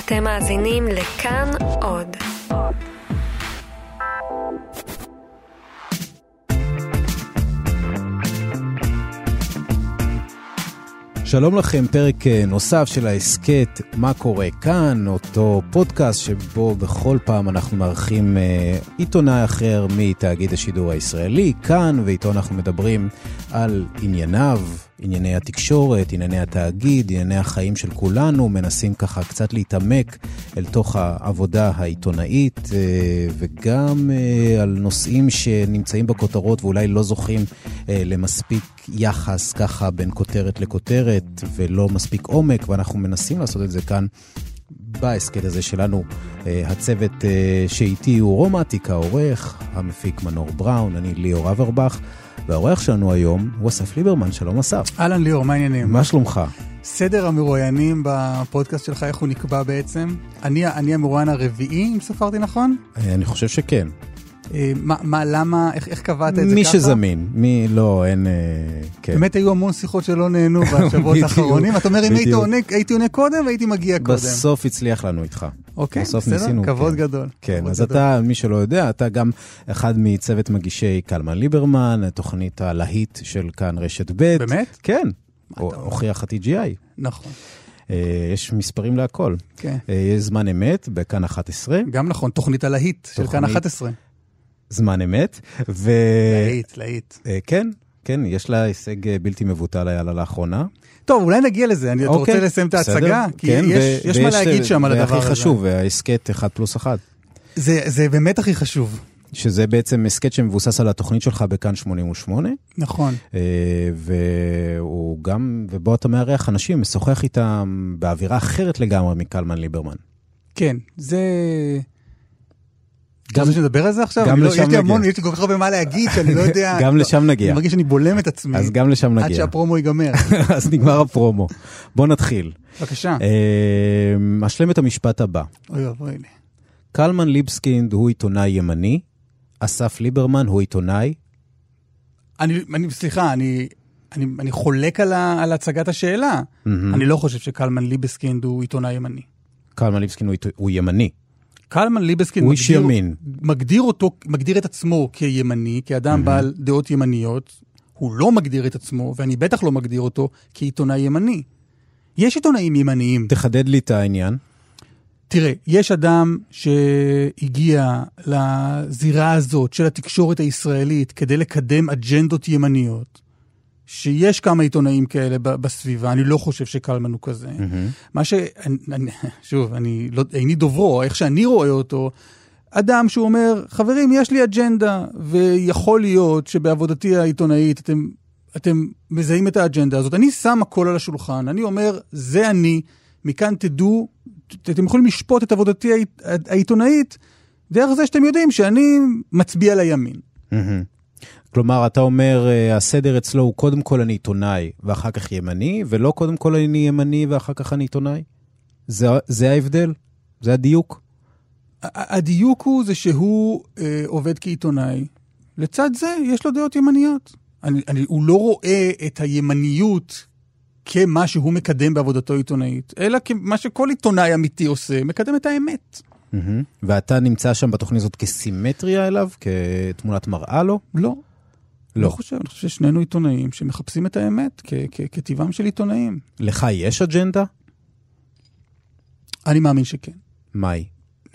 אתם מאזינים לכאן עוד. שלום לכם, פרק נוסף של העסקת מה קורה כאן, אותו פודקאסט שבו בכל פעם אנחנו מארחים עיתונאי אחר מתאגיד השידור הישראלי כאן, ואיתו אנחנו מדברים על ענייניו, ענייני התקשורת, ענייני התאגיד, ענייני החיים של כולנו, מנסים ככה קצת להתעמק אל תוך העבודה העיתונאית, וגם על נושאים שנמצאים בכותרות ואולי לא זוכים למספיק יחס ככה בין כותרת לכותרת ולא מספיק עומק, ואנחנו מנסים לעשות את זה כאן בעסקת הזה שלנו. הצוות שאיתי הוא רומטיק העורך, המפיק מנור בראון, אני ליאור אברבך, והעורך שלנו היום הוא אסף ליברמן. שלום אסף. אהלן ליאור, מה העניינים? מה שלומך? סדר המרואיינים בפודקאסט שלך, איך הוא נקבע בעצם? אני המרואיין הרביעי, אם ספרתי נכון? אני חושב שכן. מה, למה, איך קבעת את זה ככה? מי שזמין, מי לא, אין, כן. באמת היו המון שיחות שלא נהנו בשבועות האחרונים. אתה אומר, אם הייתי עונה קודם, והייתי מגיע קודם. בסוף הצליח לנו איתך. אוקיי, בסדר, כבוד גדול. כן, אז אתה, מי שלא יודע, אתה גם אחד מצוות מגישי קלמן ליברמן, תוכנית הלהיט של כאן רשת ב'. באמת? כן, הוכיח ה-TGI. נכון. יש מספרים להכל. כן. יש זמן אמת בכאן 11. גם נכון, תוכנית הלהיט של כאן 11. זמן אמת. להיט. כן, כן, יש לה הישג בלתי מבוטל היה לה לאחרונה. טוב, אולי נגיע לזה, אני רוצה לסיים את ההצגה, כי יש מה להגיד שם על הדבר הזה. והכי חשוב, העסקת 1+1. זה באמת הכי חשוב. שזה בעצם עסקת שמבוסס על התוכנית שלך בכאן 88. נכון. ובו אתה מארח אנשים, משוחח איתם באווירה אחרת לגמרי מקלמן ליברמן. כן, זה... אתה רוצה שנדבר על זה עכשיו? גם לשם נגיע. יש לי כל כך הרבה מה להגיד, שאני לא יודע... גם לשם נגיע. אני מרגיש שאני בולם את עצמי. אז גם לשם נגיע. עד שהפרומו ייגמר. אז נגמר הפרומו. בוא נתחיל. בבקשה. אשלם את המשפט הבא. אוי, לי. קלמן ליבסקינד הוא עיתונאי ימני, אסף ליברמן הוא עיתונאי. סליחה, אני חולק על הצגת השאלה. אני לא חושב שקלמן ליבסקינד הוא עיתונאי ימני. קלמן ליבסקינד הוא ימני. קלמן ליבסקינד מגדיר את עצמו כימני, כאדם בעל דעות ימניות. הוא לא מגדיר את עצמו, ואני בטח לא מגדיר אותו כעיתונאי ימני. יש עיתונאים ימניים. תחדד לי את העניין. תראה, יש אדם שהגיע לזירה הזאת של התקשורת הישראלית כדי לקדם אג'נדות ימניות, שיש כמה עיתונאים כאלה בסביבה, אני לא חושב שקלמן הוא כזה. שוב, איני דוברו, איך שאני רואה אותו, אדם שהוא אומר, חברים, יש לי אג'נדה, ויכול להיות שבעבודתי העיתונאית אתם מזהים את האג'נדה הזאת. אני שם הכל על השולחן, אני אומר, זה אני, מכאן תדעו, אתם יכולים לשפוט את עבודתי העיתונאית, דרך זה שאתם יודעים שאני מצביע לימין. כלומר, אתה אומר, הסדר אצלו הוא קודם כל אני עיתונאי ואחר כך ימני, ולא קודם כל אני ימני ואחר כך אני עיתונאי? זה ההבדל? זה הדיוק? הדיוק הוא זה שהוא עובד כעיתונאי. לצד זה יש לו דעות ימניות. הוא לא רואה את הימניות כמה שהוא מקדם בעבודתו עיתונאית, אלא כמה שכל עיתונאי אמיתי עושה, מקדם את האמת. ואתה נמצא שם בתוכנית הזאת כסימטריה אליו, כתמונת מראה לו? לא. לא חושב, אני חושב ששנינו עיתונאים שמחפשים את האמת כטבעם של עיתונאים. לך יש אג'נדה? אני מאמין שכן. מהי?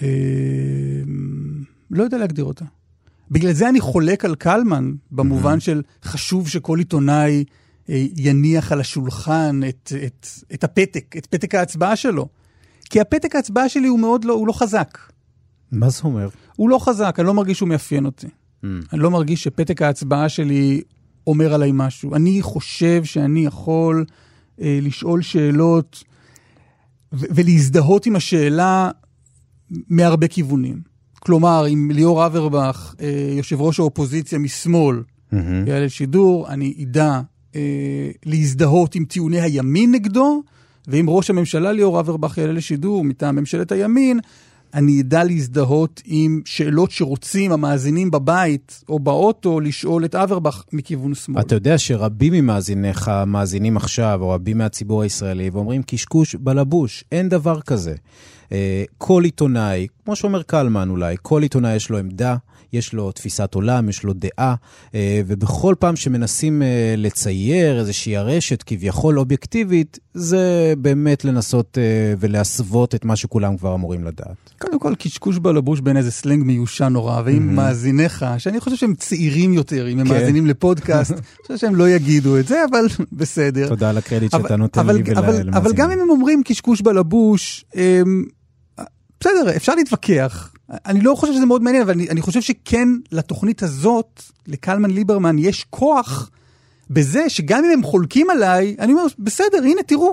לא יודע להגדיר אותה. בגלל זה אני חולק על קלמן, במובן של חשוב שכל עיתונאי יניח על השולחן את הפתק, את פתק ההצבעה שלו. כי הפתק ההצבעה שלי הוא מאוד הוא לא חזק. מה זה אומר? הוא לא חזק, אני לא מרגיש שהוא מאפיין אותי. אני לא מרגיש שפתק ההצבעה שלי אומר עליי משהו. אני חושב שאני יכול לשאול שאלות ולהזדהות עם השאלה מהרבה כיוונים. כלומר, אם ליאור אברבך, יושב ראש האופוזיציה משמאל, יעלה לשידור, אני ידע להזדהות עם טיעוני הימין נגדו, ואם ראש הממשלה ליאור אברבך יעלה לשידור מטעם ממשלת הימין, אני אדע להזדהות עם שאלות שרוצים המאזינים בבית או באוטו לשאול את אברבך מכיוון שמאל. אתה יודע שרבים ממאזיניך מאזינים עכשיו, או רבים מהציבור הישראלי, ואומרים קשקוש בלבוש, אין דבר כזה. כל עיתונאי, כמו שאומר קלמן אולי, כל עיתונאי יש לו עמדה, יש לו תפיסת עולם, יש לו דעה, ובכל פעם שמנסים לצייר איזושהי הרשת כביכול אובייקטיבית, זה באמת לנסות ולהסוות את מה שכולם כבר אמורים לדעת. קודם כל, קשקוש בלבוש בין איזה סלנג מיושן נורא, ואם מאזיניך, שאני חושב שהם צעירים יותר, אם הם מאזינים לפודקאסט, אני חושב שהם לא יגידו את זה, אבל בסדר. תודה על הקרדיט שאתה נותן לי ולמאזינים. אבל גם אם הם אומרים קשקוש בלבוש, בסדר, אפשר להתווכח. אני לא חושב שזה מאוד מעניין, אבל אני חושב שכן לתוכנית הזאת, לקלמן ליברמן, יש כוח בזה שגם אם הם חולקים עליי, אני אומר, בסדר, הנה, תראו,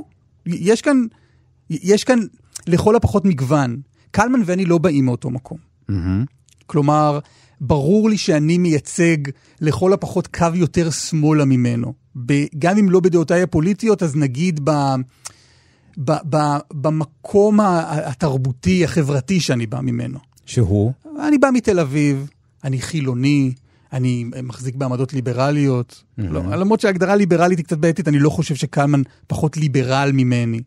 יש כאן לכל הפחות מגוון. קלמן ואני לא באים מאותו מקום. כלומר, ברור לי שאני מייצג לכל הפחות קו יותר שמאלה ממנו. גם אם לא בדעותיי הפוליטיות, אז נגיד במקום התרבותי, החברתי שאני בא ממנו. שהוא? אני בא מתל אביב, אני חילוני, אני מחזיק בעמדות ליברליות. למרות שההגדרה ליברלית היא קצת בעייתית, אני לא חושב שקלמן פחות ליברל ממני.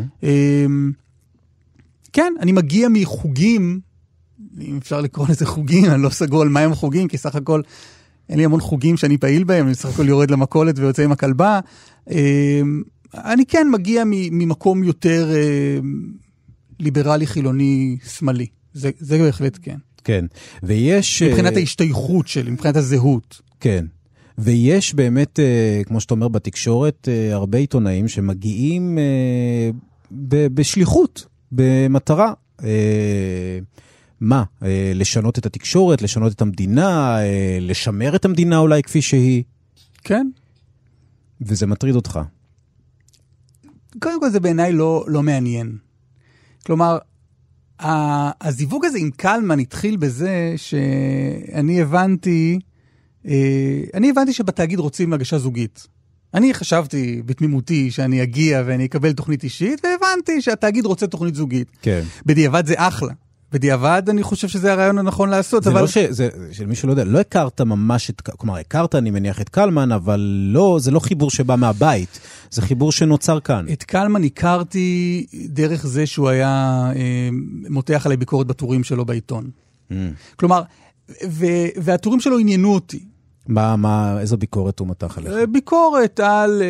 כן, אני מגיע מחוגים, אם אפשר לקרוא לזה חוגים, אני לא סגור על מה הם חוגים, כי סך הכל אין לי המון חוגים שאני פעיל בהם, אני סך הכל יורד למכולת ויוצא עם הכלבה. אני כן מגיע ממקום יותר ליברלי, חילוני, שמאלי. זה בהחלט כן. כן. ויש... מבחינת ההשתייכות שלי, מבחינת הזהות. כן. ויש באמת, כמו שאתה אומר בתקשורת, הרבה עיתונאים שמגיעים בשליחות, במטרה. מה? לשנות את התקשורת, לשנות את המדינה, לשמר את המדינה אולי כפי שהיא. כן. וזה מטריד אותך. קודם כל זה בעיניי לא מעניין. כלומר, הזיווג הזה עם קלמן התחיל בזה שאני הבנתי שבתאגיד רוצים הגשה זוגית. אני חשבתי בתמימותי שאני אגיע ואני אקבל תוכנית אישית, והבנתי שהתאגיד רוצה תוכנית זוגית. כן. בדיעבד זה אחלה. בדיעבד אני חושב שזה הרעיון הנכון לעשות. זה אבל... לא שמישהו לא יודע, לא הכרת ממש כלומר, הכרת אני מניח את קלמן, אבל לא, זה לא חיבור שבא מהבית, זה חיבור שנוצר כאן. את קלמן הכרתי דרך זה שהוא היה מותח עליי ביקורת בטורים שלו בעיתון. כלומר, והטורים שלו עניינו אותי. איזו ביקורת הוא מתח עליך? ביקורת על...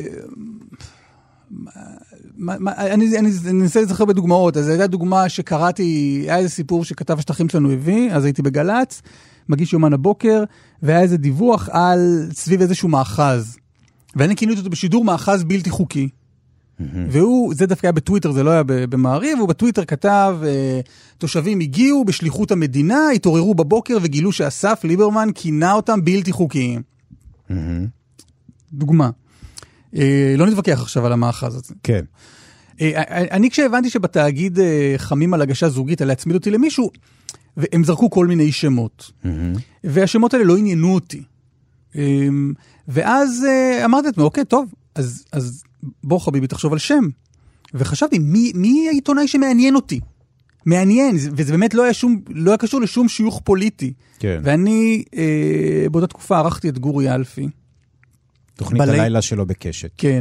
אני אנסה לזכר בדוגמאות. אז הייתה דוגמה שקראתי, היה איזה סיפור שכתב השטחים שלנו הביא, אז הייתי בגלץ, מגיש יומן הבוקר, והיה איזה דיווח על סביב איזשהו מאחז. ואני כיניתי אותו בשידור מאחז בלתי חוקי. והוא, זה דווקא היה בטוויטר, זה לא היה במעריב, והוא בטוויטר כתב, תושבים הגיעו בשליחות המדינה, התעוררו בבוקר וגילו שאסף ליברמן כינה אותם בלתי חוקיים. דוגמה. לא נתווכח עכשיו על המאחז הזה. כן. אני כשהבנתי שבתאגיד חמים על הגשה זוגית, על להצמיד אותי למישהו, והם זרקו כל מיני שמות. והשמות האלה לא עניינו אותי. ואז אמרתי לעצמי, אוקיי, טוב, אז בוא חביבי תחשוב על שם. וחשבתי, מי העיתונאי שמעניין אותי? מעניין, וזה באמת לא היה קשור לשום שיוך פוליטי. כן. ואני באותה תקופה ערכתי את גורי אלפי. תוכנית הלילה שלו בקשת. כן,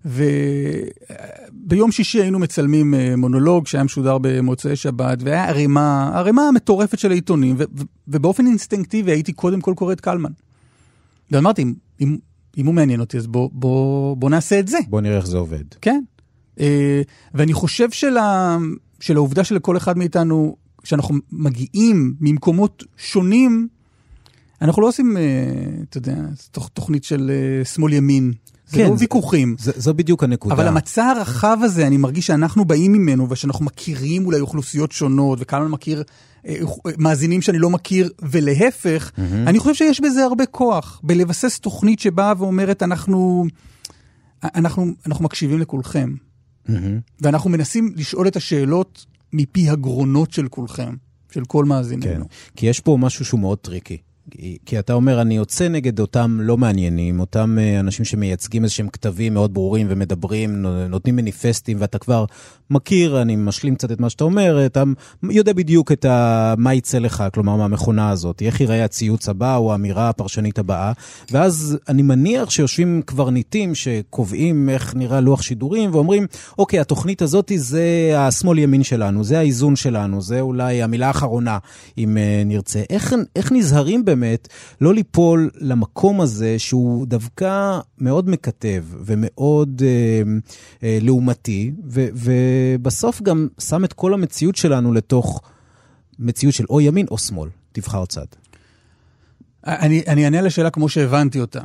וביום שישי היינו מצלמים מונולוג שהיה משודר במוצאי שבת, והיה הרמה המטורפת של העיתונים, ובאופן אינסטינקטיבי הייתי קודם כל קורא את קלמן. ואמרתי, אם הוא מעניין אותי, אז בוא נעשה את זה. בוא נראה איך זה עובד. כן. ואני חושב שלעובדה שלכל אחד מאיתנו, כשאנחנו מגיעים ממקומות שונים, אנחנו לא עושים, אתה יודע, תוכנית של שמאל ימין. זה לא ויכוחים. זו בדיוק הנקודה. אבל המצע הרחב הזה, אני מרגיש שאנחנו באים ממנו, ושאנחנו מכירים אולי אוכלוסיות שונות, וכמה מכיר מאזינים שאני לא מכיר, ולהפך, אני חושב שיש בזה הרבה כוח, בלבסס תוכנית שבאה ואומרת, אנחנו מקשיבים לכולכם. ואנחנו מנסים לשאול את השאלות מפי הגרונות של כולכם, של כל מאזיננו. כי יש פה משהו שהוא מאוד טריקי. כי אתה אומר, אני יוצא נגד אותם לא מעניינים, אותם אנשים שמייצגים איזשהם כתבים מאוד ברורים ומדברים, נותנים מניפסטים, ואתה כבר מכיר, אני משלים קצת את מה שאתה אומר, אתה יודע בדיוק מה יצא לך, כלומר, מהמכונה הזאת, איך ייראה הציוץ הבא או האמירה הפרשנית הבאה, ואז אני מניח שיושבים קברניטים שקובעים איך נראה לוח שידורים, ואומרים, אוקיי, התוכנית הזאת זה השמאל ימין שלנו, זה האיזון שלנו, זה אולי המילה האחרונה, אם נרצה. איך נזהרים באמת לא ליפול למקום הזה שהוא דווקא מאוד מקטב ומאוד לעומתי, ובסוף גם שם את כל המציאות שלנו לתוך מציאות של או ימין או שמאל. תבחר צד. אני אענה לשאלה כמו שהבנתי אותה.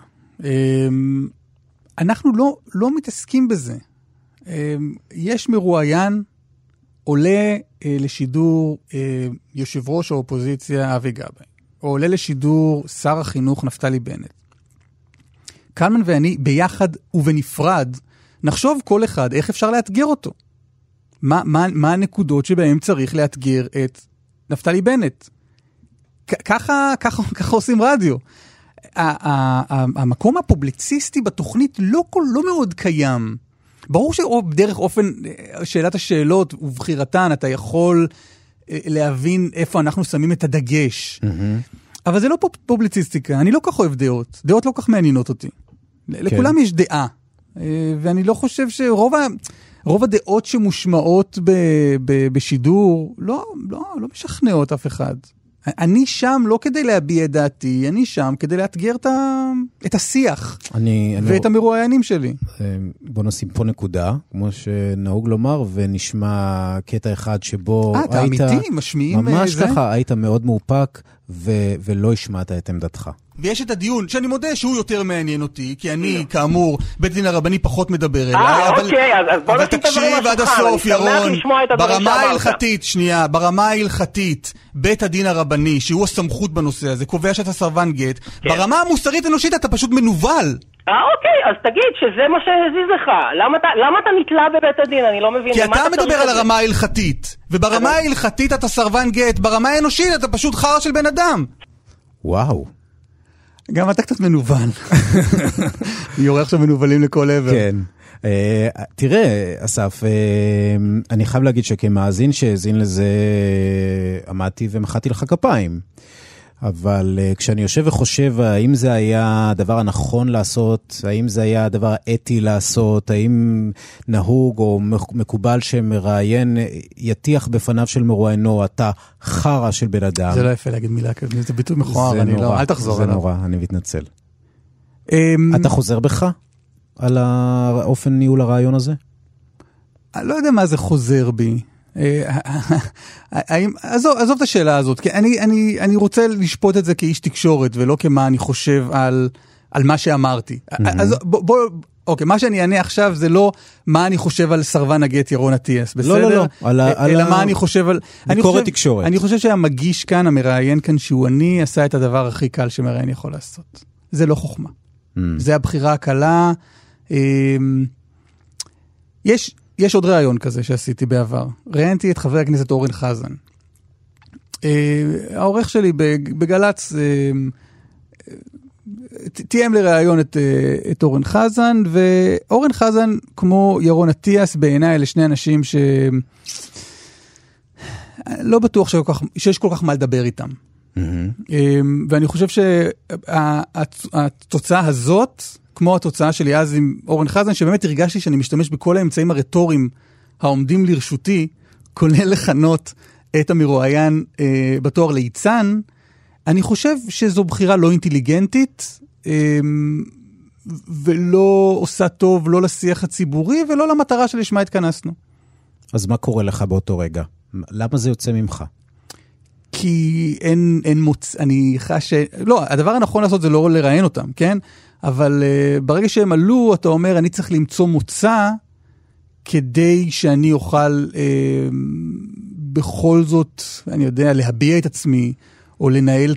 אנחנו לא מתעסקים בזה. יש מרואיין, עולה לשידור יושב ראש האופוזיציה אבי גבאי, או עולה לשידור שר החינוך נפתלי בנט. קלמן ואני ביחד ובנפרד נחשוב כל אחד איך אפשר לאתגר אותו. מה הנקודות שבהם צריך לאתגר את נפתלי בנט? ככה עושים רדיו. המקום הפובליציסטי בתוכנית לא מאוד קיים. ברור שדרך אופן שאלת השאלות ובחירתן אתה יכול להבין איפה אנחנו שמים את הדגש. אבל זה לא פובליציסטיקה, אני לא כך אוהב דעות. דעות לא כך מעניינות אותי. לכולם יש דעה. ואני לא חושב רוב הדעות שמושמעות בשידור לא משכנעות אף אחד. אני שם לא כדי להביע את דעתי, אני שם כדי לאתגר את השיח ואת המרואיינים שלי. בוא נשים פה נקודה, כמו שנהוג לומר, ונשמע קטע אחד שבו אתה אמיתי, משמיעים ממש ככה, היית מאוד מאופק ולא השמעת את עמדתך. ויש את הדיון, שאני מודה שהוא יותר מעניין אותי, כי אני, כאמור, בית דין הרבני פחות מדבר אליי, אבל תקשיב עד הסוף, ירון, ברמה ההלכתית, בית הדין הרבני, שהוא הסמכות בנושא הזה, קובע שאתה סרבן גט, ברמה המוסרית אנושית אתה פשוט מנוול. אוקיי, אז תגיד שזה מה שהזיז לך. למה אתה נתלה בבית הדין? אני לא מבין. כי אתה מדבר על הרמה ההלכתית, וברמה ההלכתית אתה סרבן גט, ברמה האנושית אתה פשוט חרא של בן אדם. וואו. גם אתה קצת מנוול. יורה עכשיו מנובלים לכל עבר. כן. תראה, אסף, אני חייב להגיד שכמאזין שהאזין לזה, עמדתי ומחאתי לך כפיים. אבל כשאני יושב וחושב, האם זה היה הדבר הנכון לעשות, האם זה היה הדבר האתי לעשות, האם נהוג או מקובל שמראיין יתיח בפניו של מרואיינו, אתה חרא של בן אדם. זה לא יפה להגיד מילה כזאת, זה ביטוי מכוער, אל תחזור עליו. זה נורא, אני מתנצל. אתה חוזר בך על האופן ניהול הרעיון הזה? אני לא יודע מה זה חוזר בי. עזוב את השאלה הזאת, כי אני רוצה לשפוט את זה כאיש תקשורת, ולא כמה אני חושב על מה שאמרתי. אז אוקיי, מה שאני אענה עכשיו זה לא מה אני חושב על סרבן הגט ירון אטיאס, בסדר? לא, אלא מה אני חושב על... ביקורת תקשורת. אני חושב שהמגיש כאן, המראיין כאן, שהוא אני, עשה את הדבר הכי קל שמראיין יכול לעשות. זה לא חוכמה. זה הבחירה הקלה. יש עוד רעיון כזה שעשיתי בעבר. ראיינתי את חבר הכנסת אורן חזן. העורך שלי בגלץ תיאם לראיון את אורן חזן, ואורן חזן כמו ירון אטיאס בעיניי אלה שני אנשים לא בטוח שיש כל כך מה לדבר איתם. ואני חושב שהתוצאה הזאת, כמו התוצאה שלי אז עם אורן חזן, שבאמת הרגשתי שאני משתמש בכל האמצעים הרטוריים העומדים לרשותי, כולל לכנות את המרואיין בתואר ליצן, אני חושב שזו בחירה לא אינטליגנטית, ולא עושה טוב, לא לשיח הציבורי, ולא למטרה שלשמה התכנסנו. אז מה קורה לך באותו רגע? למה זה יוצא ממך? כי אין אני חש... לא, הדבר הנכון לעשות זה לא לראיין אותם, כן? אבל ברגע שהם עלו, אתה אומר, אני צריך למצוא מוצא, כדי שאני אוכל בכל זאת, אני יודע, להביע את עצמי, או לנהל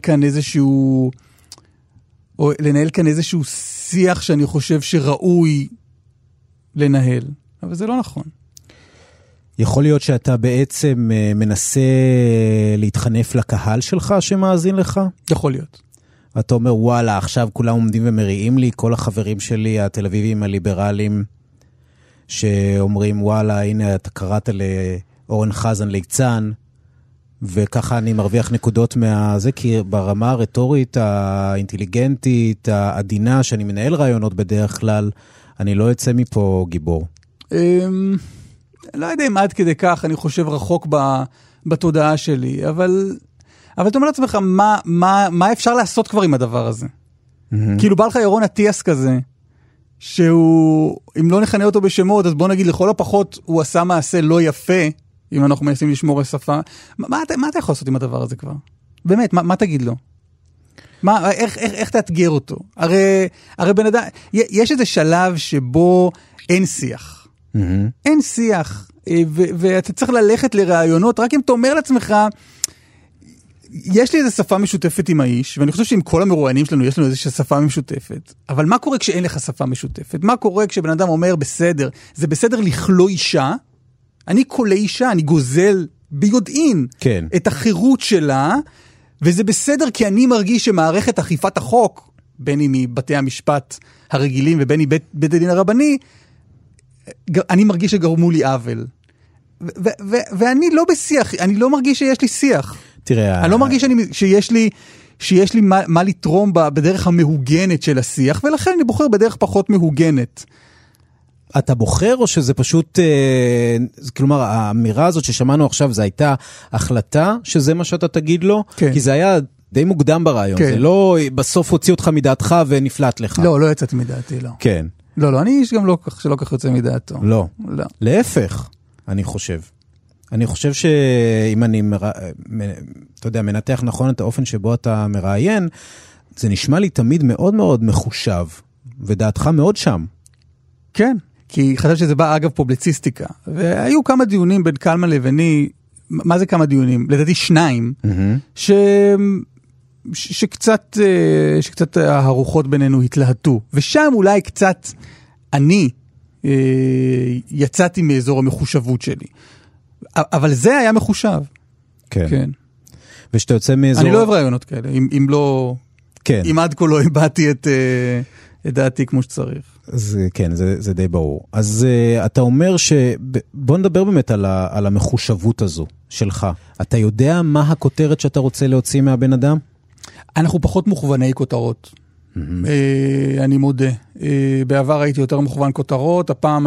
כאן איזשהו שיח שאני חושב שראוי לנהל. אבל זה לא נכון. יכול להיות שאתה בעצם מנסה להתחנף לקהל שלך שמאזין לך? יכול להיות. אתה אומר, וואלה, עכשיו כולם עומדים ומריעים לי, כל החברים שלי, התל אביבים הליברליים, שאומרים, וואלה, הנה, אתה קראת לאורן חזן ליצן, וככה אני מרוויח נקודות מהזה, כי ברמה הרטורית, האינטליגנטית, העדינה, שאני מנהל רעיונות בדרך כלל, אני לא יוצא מפה גיבור. לא יודע אם עד כדי כך, אני חושב רחוק בתודעה שלי, אבל אתה אומר לעצמך, מה אפשר לעשות כבר עם הדבר הזה? כאילו בא לך ירון אטיאס כזה, שהוא, אם לא נכנה אותו בשמות, אז בוא נגיד לכל הפחות, הוא עשה מעשה לא יפה, אם אנחנו מנסים לשמור על שפה. מה אתה יכול לעשות עם הדבר הזה כבר? באמת, מה תגיד לו? איך תאתגר אותו? הרי בן אדם, יש איזה שלב שבו אין שיח. אין שיח, ואתה צריך ללכת לרעיונות, רק אם אתה אומר לעצמך, יש לי איזו שפה משותפת עם האיש, ואני חושב שעם כל המרואיינים שלנו יש לנו איזושהי שפה משותפת, אבל מה קורה כשאין לך שפה משותפת? מה קורה כשבן אדם אומר בסדר? זה בסדר לכלוא אישה, אני קולה אישה, אני גוזל ביודעין את החירות שלה, וזה בסדר כי אני מרגיש שמערכת אכיפת החוק, בין אם מבתי המשפט הרגילים ובין אם בית הדין הרבני, אני מרגיש שגרמו לי עוול. ואני לא בשיח, אני לא מרגיש שיש לי שיח. תראה, אני לא מרגיש שיש לי מה לתרום בדרך המהוגנת של השיח, ולכן אני בוחר בדרך פחות מהוגנת. אתה בוחר או שזה פשוט, כלומר, האמירה הזאת ששמענו עכשיו, זה הייתה החלטה שזה מה שאתה תגיד לו? כן. כי זה היה די מוקדם ברעיון, כן. זה לא בסוף הוציא אותך מדעתך ונפלט לך. לא יצאתי מדעתי, לא. כן. לא, אני איש גם לא כך, שלא כך יוצא מדעתו. לא. להפך, אני חושב שאם אני, אתה יודע, מנתח נכון את האופן שבו אתה מראיין, זה נשמע לי תמיד מאוד מאוד מחושב, ודעתך מאוד שם. כן, כי חשב שזה בא אגב פובליציסטיקה, והיו כמה דיונים בין קלמן לביני, מה זה כמה דיונים? לדעתי 2, שקצת הרוחות בינינו התלהטו, ושם אולי קצת אני יצאתי מאזור המחושבות שלי. אבל זה היה מחושב. כן. כן. ושאתה יוצא מאזור... אני לא אוהב רעיונות כאלה, אם לא... כן. אם עד כה לא הבאתי את דעתי כמו שצריך. אז כן, זה די ברור. אז אתה אומר בוא נדבר באמת על המחושבות הזו שלך. אתה יודע מה הכותרת שאתה רוצה להוציא מהבן אדם? אנחנו פחות מוכווני כותרות. אני מודה. בעבר הייתי יותר מוכוון כותרות, הפעם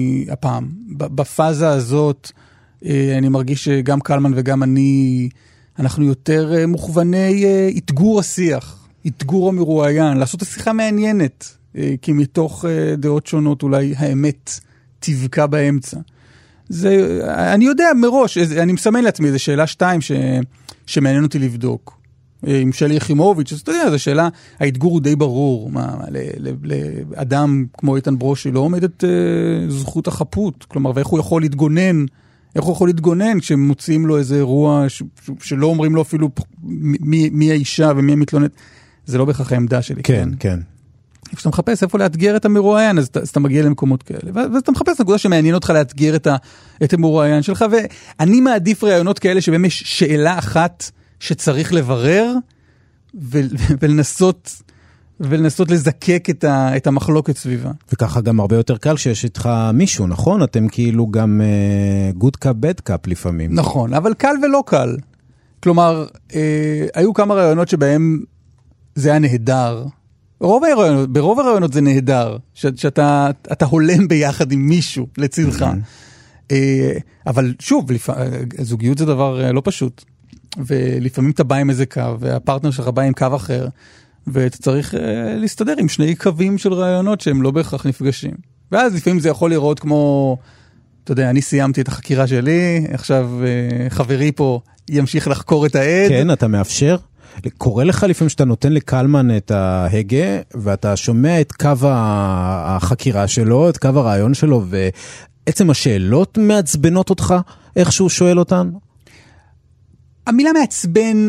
בפאזה הזאת, אני מרגיש שגם קלמן וגם אנחנו יותר מוכווני התגור השיח, התגור המרואיין, לעשות השיחה מעניינת, כי מתוך דעות שונות אולי האמת תבקע באמצע. אני יודע מראש, אני מסמן לעצמי, זו שאלה 2 שמעניין אותי לבדוק. עם שלי יחימוביץ', אז אתה יודע, זו שאלה, ההתגור הוא די ברור, לאדם כמו איתן ברושי לא עומדת זכות החפות, כלומר, ואיך הוא יכול להתגונן, כשמוצאים לו איזה אירוע שלא אומרים לו אפילו מי האישה ומי המתלוננת, זה לא בהכרח העמדה שלי. כן, כן. כשאתה מחפש איפה לאתגר את המרואיין, אז אתה מגיע למקומות כאלה, ואז אתה מחפש נקודה שמעניין אותך לאתגר את המרואיין שלך, ואני מעדיף רעיונות כאלה שבהם יש שאלה אחת שצריך לברר, ולנסות לזקק את המחלוקת סביבה. וככה גם הרבה יותר קל שיש איתך מישהו, נכון? אתם כאילו גם good cup, bad cup לפעמים. נכון, אבל קל ולא קל. כלומר, היו כמה רעיונות שבהם זה היה נהדר. ברוב הרעיונות זה נהדר, שאתה הולם ביחד עם מישהו לצדך. אבל שוב, זוגיות זה דבר לא פשוט. ולפעמים אתה בא עם איזה קו, והפרטנר שלך בא עם קו אחר, ואתה צריך להסתדר עם 2 קווים של רעיונות שהם לא בהכרח נפגשים. ואז לפעמים זה יכול לראות כמו, אתה יודע, אני סיימתי את החקירה שלי, עכשיו חברי פה ימשיך לחקור את העד. כן, אתה מאפשר. קורא לך לפעמים שאתה נותן לקלמן את ההגה, ואתה שומע את קו החקירה שלו, את קו הרעיון שלו, ועצם השאלות מעצבנות אותך, איך שהוא שואל אותן? המילה מעצבן,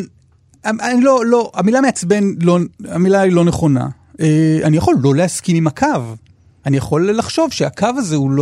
המילה היא לא נכונה. אני יכול לא להסכים עם הקו. אני יכול לחשוב שהקו הזה הוא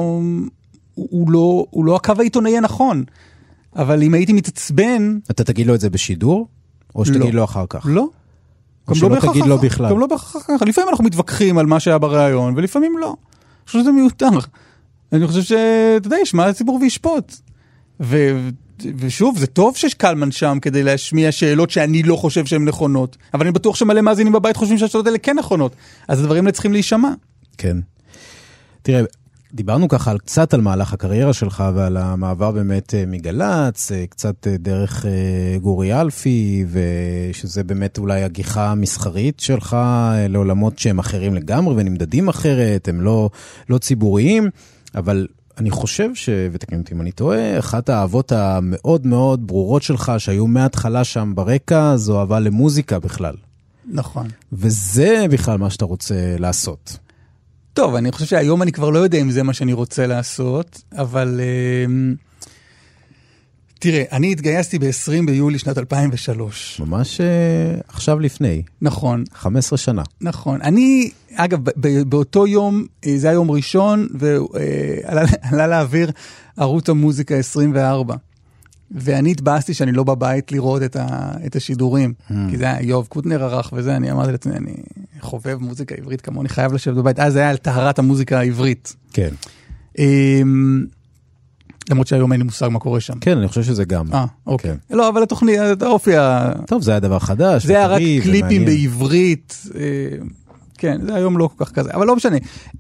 לא הקו העיתונאי הנכון. אבל אם הייתי מתעצבן... אתה תגיד לו את זה בשידור? או שתגיד לו אחר כך? לא. או שלא תגיד לא בכלל. גם לא בהכרח ככה. לפעמים אנחנו מתווכחים על מה שהיה ברעיון, ולפעמים לא. אני חושב שזה מיותר. אני חושב שאתה יודע, ישמע לציבור וישפוט. ושוב, זה טוב שיש קלמן שם כדי להשמיע שאלות שאני לא חושב שהן נכונות. אבל אני בטוח שמלא מאזינים בבית חושבים שהשאלות האלה כן נכונות. אז הדברים האלה צריכים להישמע. כן. תראה, דיברנו ככה קצת על מהלך הקריירה שלך ועל המעבר באמת מגלץ, קצת דרך גורי אלפי, ושזה באמת אולי הגיחה המסחרית שלך לעולמות שהם אחרים לגמרי ונמדדים אחרת, הם לא ציבוריים, אבל אני חושב ותקנים אותי אם אני טועה, אחת האהבות המאוד מאוד ברורות שלך שהיו מההתחלה שם ברקע, זו אהבה למוזיקה בכלל. נכון. וזה בכלל מה שאתה רוצה לעשות. טוב, אני חושב שהיום אני כבר לא יודע אם זה מה שאני רוצה לעשות, אבל תראה, אני התגייסתי ב-20 ביולי שנת 2003. ממש עכשיו לפני. נכון. 15 שנה. נכון. אני, אגב, באותו יום, זה היה יום ראשון, ועלה לאוויר ערוץ המוזיקה 24. ואני התבאסתי שאני לא בבית לראות את השידורים, כי זה היה יוב קוטנר ערך וזה, אני אמרתי לעצמי, אני חובב מוזיקה עברית כמוני, חייב לשבת בבית, אז זה היה על טהרת המוזיקה העברית. כן. למרות שהיום אין לי מושג מה קורה שם. כן, אני חושב שזה גם. אוקיי. לא, אבל התוכנית, האופי טוב, זה היה דבר חדש. זה היה רק קליפים בעברית. כן, זה היום לא כל כך כזה, אבל לא משנה.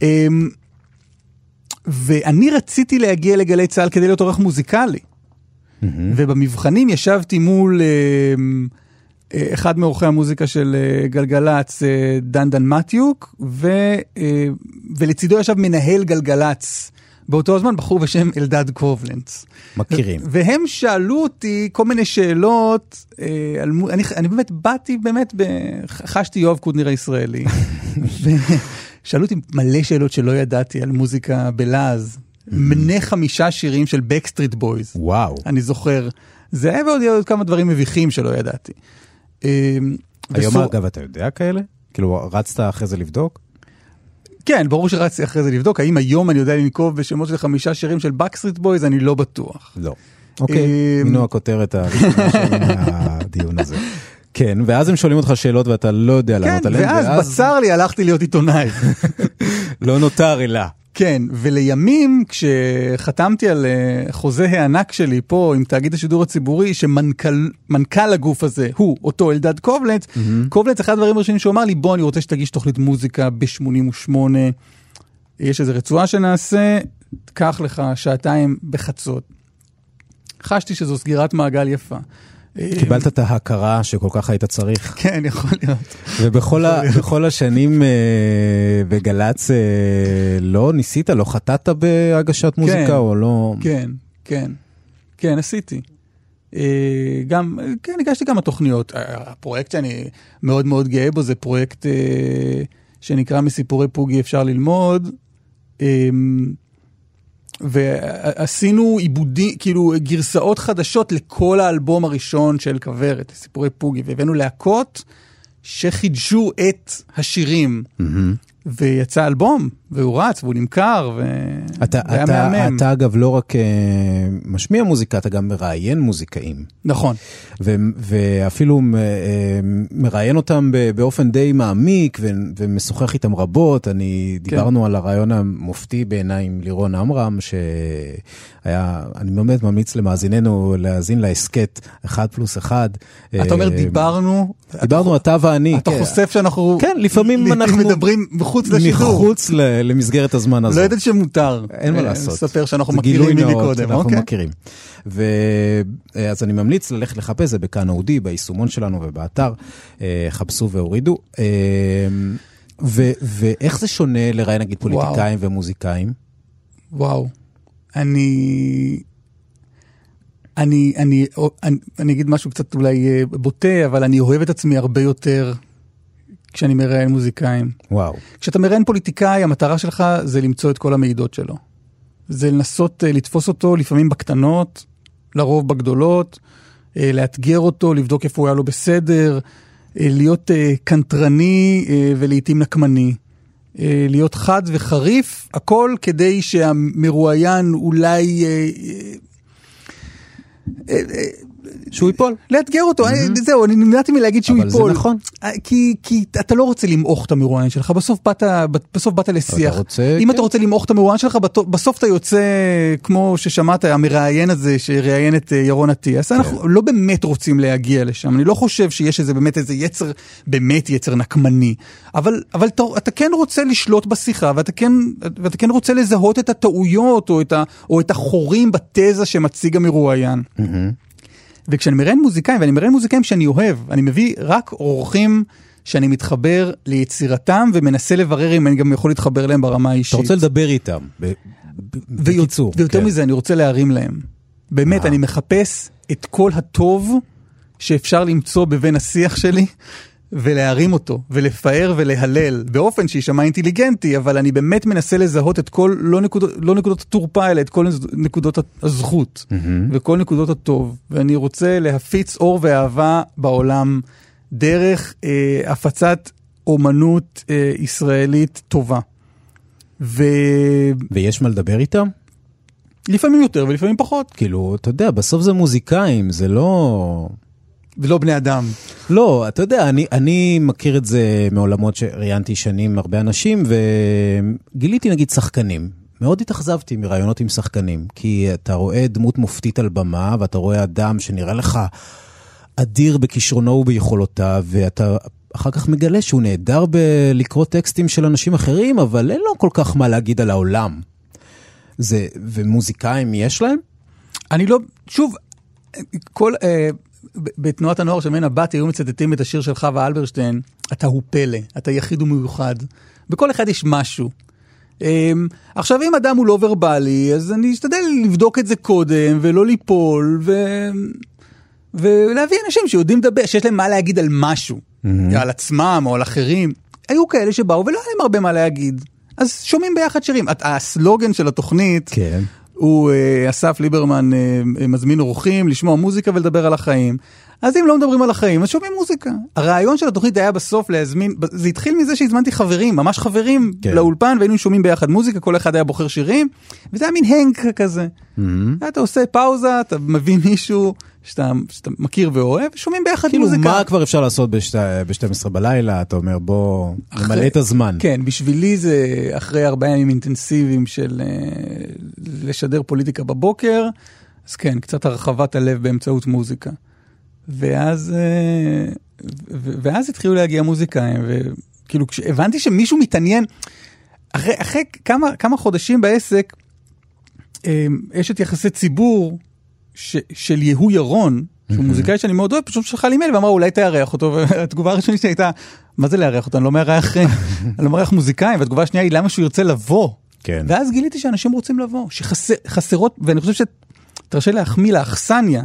ואני רציתי להגיע לגלי צהל כדי להיות עורך מוזיקלי. ובמבחנים ישבתי מול אחד מעורכי המוזיקה של גלגלץ, דן מתיוק, ולצידו ישב מנהל גלגלץ. באותו הזמן בחור בשם אלדד קובלנץ. מכירים. והם שאלו אותי כל מיני שאלות, אני באמת באתי, חשתי יואב קודנר הישראלי, ושאלו אותי מלא שאלות שלא ידעתי על מוזיקה בלעז, מנה 5 שירים של בקסטריט בויז. וואו. אני זוכר. זה היה ועוד כמה דברים מביכים שלא ידעתי. היום אגב, אתה יודע כאלה? כאילו, רצת אחרי זה לבדוק? כן, ברור שרצתי אחרי זה לבדוק. האם היום אני יודע לנקוב בשמות של 5 שירים של בקסטריט בויז? אני לא בטוח. לא. אוקיי, מינו הכותרת הראשונה של הדיון הזה. כן, ואז הם שואלים אותך שאלות ואתה לא יודע לענות עליהן. כן, ואז בצר לי הלכתי להיות עיתונאי. לא נותר אלא. כן, ולימים כשחתמתי על חוזה הענק שלי פה עם תאגיד השידור הציבורי, שמנכ"ל הגוף הזה הוא אותו אלדד קובלנץ, קובלנץ אחד הדברים הראשונים שהוא אמר לי, בוא אני רוצה שתגיש תוכנית מוזיקה ב-88, יש איזו רצועה שנעשה, קח לך 2 בחצות. חשתי שזו סגירת מעגל יפה. קיבלת את ההכרה שכל כך היית צריך. כן, יכול להיות. ובכל השנים בגלץ לא ניסית, לא חטאת בהגשת מוזיקה או לא? כן, עשיתי. גם, כן, הגשתי גם התוכניות. הפרויקט שאני מאוד מאוד גאה בו, זה פרויקט שנקרא מסיפורי פוגי אפשר ללמוד, ועשינו עיבודים, כאילו גרסאות חדשות לכל האלבום הראשון של כברת, סיפורי פוגי, והבאנו להקות שחידשו את השירים, ויצא אלבום, והוא רץ, והוא נמכר, והיה מהמם. אתה אגב לא רק משמיע מוזיקה, אתה גם מראיין מוזיקאים. נכון. ואפילו מראיין אותם באופן די מעמיק, ומשוחח איתם רבות. דיברנו על הרעיון המופתי בעיניי עם לירון אמרם, שהיה, אני באמת ממליץ למאזיננו להאזין להסקט 1+1. אתה אומר דיברנו, אתה ואני. אתה חושף שאנחנו... כן, לפעמים אנחנו... מדברים מחוץ לשידור. מחוץ למסגרת הזמן הזה. לא יודעת שמותר. אין מה לעשות. לספר שאנחנו מכירים ממי קודם. אנחנו מכירים. אז אני ממליץ ללכת לחפש זה בכאן אודי, ביישומון שלנו ובאתר. חפשו והורידו. ואיך זה שונה לראיין נגיד פוליטיקאים ומוזיקאים? וואו. אני אגיד משהו קצת אולי בוטה, אבל אני אוהב את עצמי הרבה יותר כשאני מראיין מוזיקאים. וואו. כשאתה מראיין פוליטיקאי, המטרה שלך זה למצוא את כל המידות שלו. זה לנסות לתפוס אותו, לפעמים בקטנות, לרוב בגדולות, לאתגר אותו, לבדוק איפה הוא היה לו בסדר, להיות קנטרני ולעיתים נקמני. להיות חד וחריף, הכל כדי שהמרואיין אולי שהוא ייפול. לאתגר אותו, זהו, אני נמנעתי מלהגיד שהוא ייפול. אבל זה נכון. כי אתה לא רוצה למעוך את המרואיין שלך, בסוף באת לשיח. אם אתה רוצה למעוך את המרואיין שלך, בסוף אתה יוצא, כמו ששמעת, המראיין הזה, שראיין את ירון אטיאס, אנחנו לא באמת רוצים להגיע לשם. אני לא חושב שיש באמת איזה יצר, באמת יצר נקמני. אבל אתה כן רוצה לשלוט בשיחה, ואתה כן רוצה לזהות את הטעויות, או את החורים בתזה שמציג המרואיין. וכשאני מראיין מוזיקאים, ואני מראיין מוזיקאים שאני אוהב, אני מביא רק אורחים שאני מתחבר ליצירתם, ומנסה לברר אם אני גם יכול להתחבר להם ברמה האישית. אתה רוצה לדבר איתם, בקיצור. ויותר מזה, אני רוצה להרים להם. באמת, אני מחפש את כל הטוב שאפשר למצוא בבין השיח שלי, ולהרים אותו, ולפאר ולהלל, באופן שישמע אינטליגנטי, אבל אני באמת מנסה לזהות את כל, לא נקודות התורפה, אלא את כל נקודות הזכות, וכל נקודות הטוב, ואני רוצה להפיץ אור ואהבה בעולם, דרך הפצת אומנות ישראלית טובה. ויש מה לדבר איתם? לפעמים יותר ולפעמים פחות. כאילו, אתה יודע, בסוף זה מוזיקאים, זה לא... ולא בני אדם. לא, אתה יודע, אני מכיר את זה מעולמות שראיינתי שנים הרבה אנשים, וגיליתי נגיד שחקנים. מאוד התאכזבתי מרעיונות עם שחקנים, כי אתה רואה דמות מופתית על במה, ואתה רואה אדם שנראה לך אדיר בכישרונו וביכולותיו, ואתה אחר כך מגלה שהוא נהדר בלקרוא טקסטים של אנשים אחרים, אבל אין לו כל כך מה להגיד על העולם. ומוזיקאים יש להם? אני לא, שוב, בתנועת הנוער שמנה באתי, היו מצטטים את השיר של חווה אלברשטיין, אתה הוא פלא, אתה יחיד ומיוחד. בכל אחד יש משהו. עכשיו, אם אדם הוא לא ורבלי, אז אני אשתדל לבדוק את זה קודם, ולא ליפול, ולהביא אנשים שיודעים לדבר, שיש להם מה להגיד על משהו, על עצמם או על אחרים. היו כאלה שבאו ולא היה להם הרבה מה להגיד. אז שומעים ביחד שירים. הסלוגן של התוכנית, כן. הוא אסף ליברמן מזמין אורחים לשמוע מוזיקה ולדבר על החיים. אז אם לא מדברים על החיים, אז שומעים מוזיקה. הרעיון של התוכנית היה בסוף להזמין, זה התחיל מזה שהזמנתי חברים, ממש חברים לאולפן, והיינו שומעים ביחד מוזיקה, כל אחד היה בוחר שירים, וזה היה מין הנק כזה. אתה עושה פאוזה, אתה מביא מישהו שאתה מכיר ואוהב, ושומעים ביחד מוזיקה. כאילו מה כבר אפשר לעשות ב-12 בלילה? אתה אומר בוא נמלא את הזמן. כן, בשבילי זה אחרי 4 ימים אינטנסיביים של לשדר פוליטיקה בבוקר, אז כן, קצת הרחבת הלב באמצעות מוזיקה. ואז התחילו להגיע מוזיקאים, וכאילו כשהבנתי שמישהו מתעניין, אחרי כמה חודשים בעסק, יש את יחסי ציבור של יהוא ירון, שהוא מוזיקאי שאני מאוד אוהב, פשוט שלחה לי מייל ואמרה, אולי תארח אותו, והתגובה הראשונית שלי הייתה, מה זה לארח אותו? אני לא מארח אני לא מארח מוזיקאים, והתגובה השנייה היא, למה שהוא ירצה לבוא? כן. ואז גיליתי שאנשים רוצים לבוא, שחסרות, ואני חושב תרשה להחמיא לאכסניה,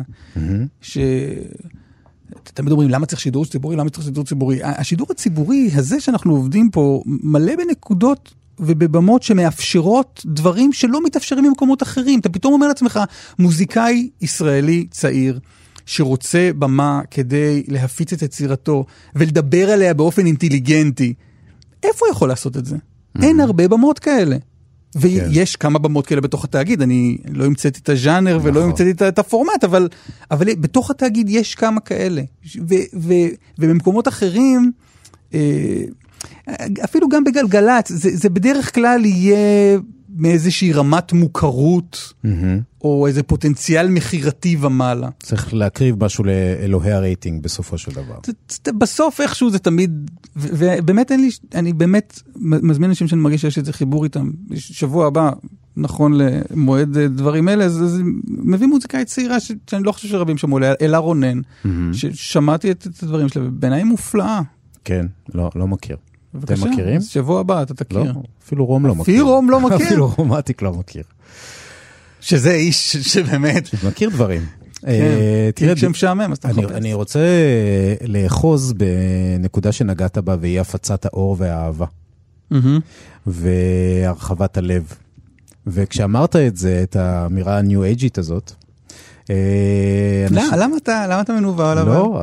תמיד אומרים, למה צריך שידור ציבורי? למה צריך שידור ציבורי? השידור הציבורי הזה שאנחנו עובדים פה, מלא בנקודות ובבמות שמאפשרות דברים שלא מתאפשרים במקומות אחרים. אתה פתאום אומר לעצמך, מוזיקאי ישראלי צעיר, שרוצה במה כדי להפיץ את יצירתו, ולדבר עליה באופן אינטליגנטי, איפה הוא יכול לעשות את זה? אין הרבה במות כאלה. ויש כמה במות כאלה בתוך התאגיד, אני לא המצאתי את הז'אנר ולא המצאתי את הפורמט, אבל בתוך התאגיד יש כמה כאלה. ובמקומות אחרים, אפילו גם בגלגלץ, זה בדרך כלל יהיה מאיזושהי רמת מוכרות, או איזה פוטנציאל מחירתי ומעלה. צריך להקריב משהו לאלוהי הרייטינג בסופו של דבר. בסוף איכשהו זה תמיד, ובאמת אני באמת מזמין אנשים שאני מרגיש שיש איזה חיבור איתם. שבוע הבא, נכון למועד דברים אלה, אז מביא מוזיקאית צעירה שאני לא חושב שרבים שם עולה, אלה רונן, ששמעתי את הדברים שלה, בעיניי מופלאה. כן, לא מכיר. אתם מכירים? שבוע הבא אתה תכיר. לא, אפילו רום לא מכיר. אפילו רום לא מכיר. אפילו רומטיק לא מכיר. שזה איש שבאמת... מכיר דברים. תראה, כשמשעמם, אז אתה מחפש. אני רוצה לאחוז בנקודה שנגעת בה, והיא הפצת האור והאהבה. והרחבת הלב. וכשאמרת את זה, את האמירה הניו-אייג'ית הזאת, למה אתה מנובה עליו? לא.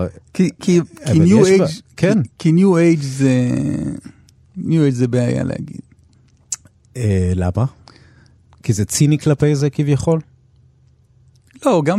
כי ניו אייג' זה בעיה להגיד. למה? כי זה ציני כלפי זה כביכול? לא, גם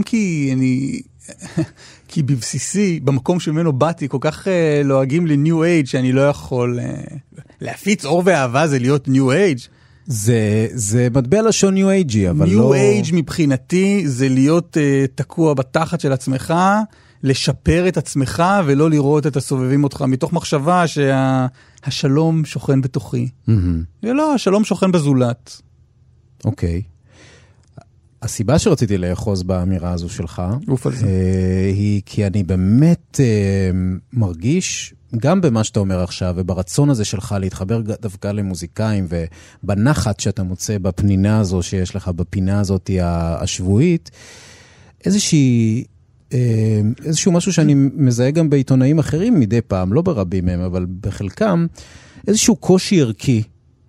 כי בבסיסי, במקום שממנו באתי, כל כך לועגים לניו אייג' שאני לא יכול להפיץ אור ואהבה, זה להיות ניו אייג'. זה מטבע לשון ניו אייג'י, אבל לא... ניו אייג' מבחינתי זה להיות תקוע בתחת של עצמך, לשפר את עצמך ולא לראות את הסובבים אותך, מתוך מחשבה שהשלום שוכן בתוכי. ולא, השלום שוכן בזולת. אוקיי. הסיבה שרציתי לאחוז באמירה הזו שלך, היא כי אני באמת מרגיש, גם במה שאתה אומר עכשיו, וברצון הזה שלך להתחבר דווקא למוזיקאים, ובנחת שאתה מוצא בפנינה הזו שיש לך, בפינה הזאת השבועית, איזשהו משהו שאני מזהה גם בעיתונאים אחרים מדי פעם, לא ברבים מהם, אבל בחלקם, איזשהו קושי ערכי,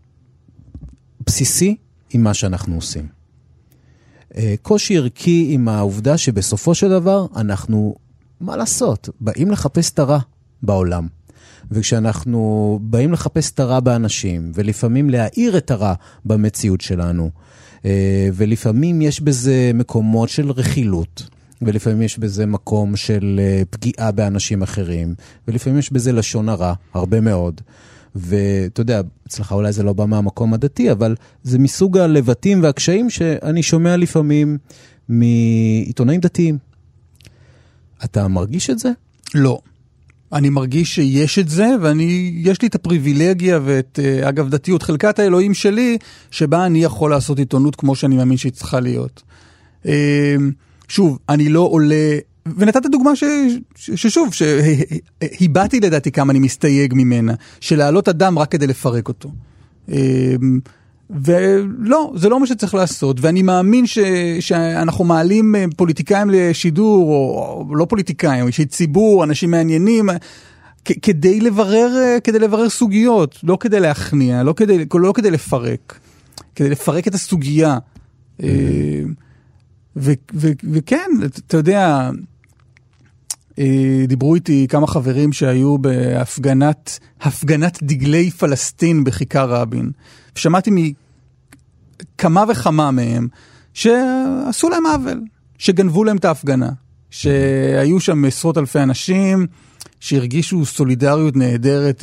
בסיסי עם מה שאנחנו עושים. קושי ערכי עם העובדה שבסופו של דבר אנחנו, מה לעשות, באים לחפש את הרע בעולם. וכשאנחנו באים לחפש את הרע באנשים, ולפעמים להאיר את הרע במציאות שלנו, ולפעמים יש בזה מקומות של רכילות, ולפעמים יש בזה מקום של פגיעה באנשים אחרים, ולפעמים יש בזה לשון הרע, הרבה מאוד. ואתה יודע, אצלך אולי זה לא בא מהמקום הדתי, אבל זה מסוג הלבטים והקשיים שאני שומע לפעמים מעיתונאים דתיים. אתה מרגיש את זה? לא. אני מרגיש שיש את זה, ויש לי את הפריבילגיה ואת, אגב, דתיות, חלקת האלוהים שלי, שבה אני יכול לעשות עיתונות כמו שאני מאמין שהיא צריכה להיות. שוב, אני לא עולה, ונתת דוגמה ששוב, שהיבאתי לדעתי כמה אני מסתייג ממנה, שלהעלות אדם רק כדי לפרק אותו. ולא, זה לא מה שצריך לעשות, ואני מאמין שאנחנו מעלים פוליטיקאים לשידור, או לא פוליטיקאים, או אישי ציבור, אנשים מעניינים, כדי לברר סוגיות, לא כדי להכניע, לא כדי לפרק, כדי לפרק את הסוגיה. וכן, אתה יודע, דיברו איתי כמה חברים שהיו בהפגנת דגלי פלסטין בכיכר רבין. שמעתי מכמה וכמה מהם שעשו להם עוול, שגנבו להם את ההפגנה, שהיו שם עשרות אלפי אנשים שהרגישו סולידריות נהדרת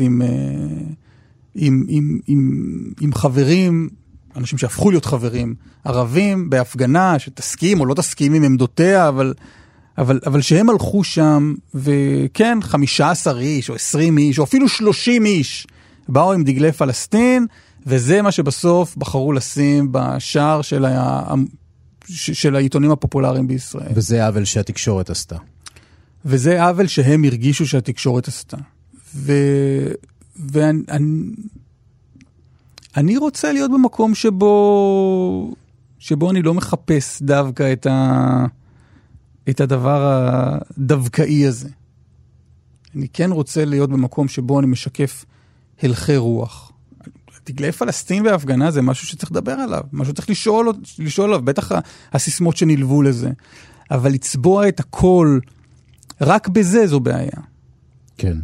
עם חברים, אנשים שהפכו להיות חברים, ערבים בהפגנה, שתסכים או לא תסכים עם עמדותיה, אבל שהם הלכו שם, וכן, 15 איש, או 20 איש, או אפילו 30 איש, באו עם דגלי פלסטין, וזה מה שבסוף בחרו לשים בשער של העיתונים הפופולריים בישראל. וזה עוול שהתקשורת עשתה. וזה עוול שהם הרגישו שהתקשורת עשתה. אני רוצה להיות במקום שבו אני לא מחפש דווקא את הדבר הדווקאי הזה. אני כן רוצה להיות במקום שבו אני משקף הלכי רוח. דגלי פלסטין בהפגנה זה משהו שצריך לדבר עליו, משהו שצריך לשאול עליו, בטח הסיסמות שנלוו לזה. אבל לצבוע את הכל, רק בזה זו בעיה. כן.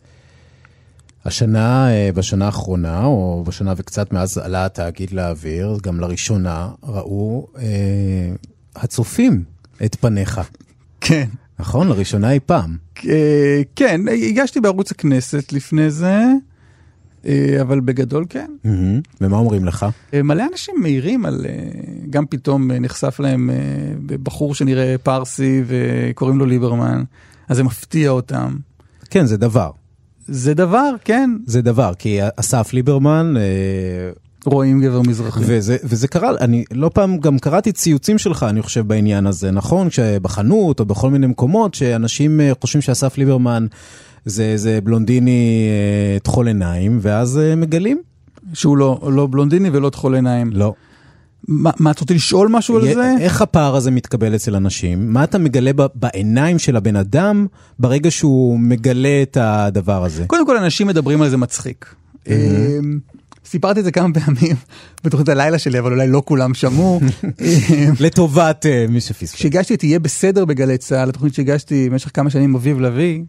השנה, בשנה האחרונה, או בשנה וקצת מאז עלה התאגיד לאוויר, גם לראשונה ראו הצופים את פניך. כן. נכון? לראשונה אי פעם. כן, הגשתי בערוץ הכנסת לפני זה, אבל בגדול כן. ומה אומרים לך? מלא אנשים מהירים על, גם פתאום נחשף להם בחור שנראה פרסי וקוראים לו ליברמן, אז זה מפתיע אותם. כן, זה דבר. זה דבר, כן. זה דבר, כי אסף ליברמן... רואים גבר מזרחי. וזה קרה, אני לא פעם גם קראתי ציוצים שלך, אני חושב בעניין הזה, נכון? כשבחנות או בכל מיני מקומות, שאנשים חושבים שאסף ליברמן זה בלונדיני תחול עיניים, ואז מגלים? שהוא לא בלונדיני ולא תחול עיניים. לא. מה, אתה רוצה לשאול משהו על זה? איך הפער הזה מתקבל אצל אנשים? מה אתה מגלה בעיניים של הבן אדם ברגע שהוא מגלה את הדבר הזה? קודם כל, אנשים מדברים על זה מצחיק. סיפרתי את זה כמה פעמים בתוכנית הלילה שלי, אבל אולי לא כולם שמעו. לטובת מי שפספס. כשהגשתי את יהיה בסדר בגלי צהל, לתוכנית שהגשתי במשך כמה שנים אביב לוי,